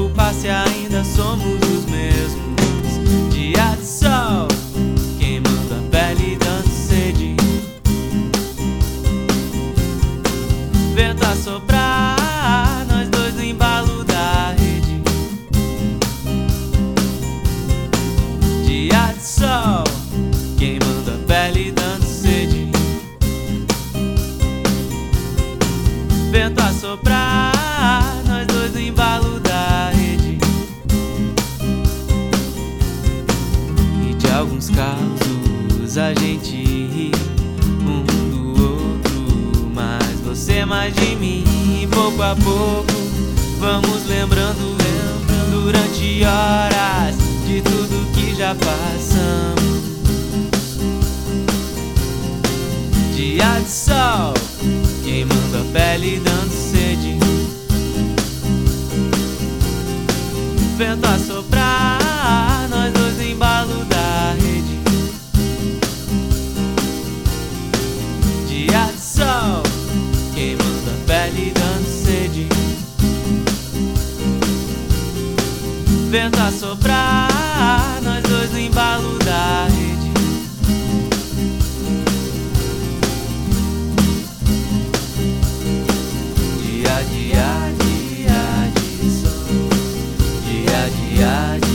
preocupar se ainda somos os mesmos. Dia de sol queimando a pele e dando sede. Vento a soprar, nós dois no embalo da rede. Dia de sol queimando a pele e dando sede. Vento a soprar, nós dois no embalo da rede. E de alguns causos a gente ri um do outro, mas você mais de mim. E pouco a pouco vamos lembrando durante horas de tudo que já passamos. Dia de sol queimando a pele e dando sede. Vento a soprar, nós dois no embalo da rede. Dia de sol queimando a pele e dando sede. Vento a soprar, nós dois no embalo da rede. Dia de sol, dia de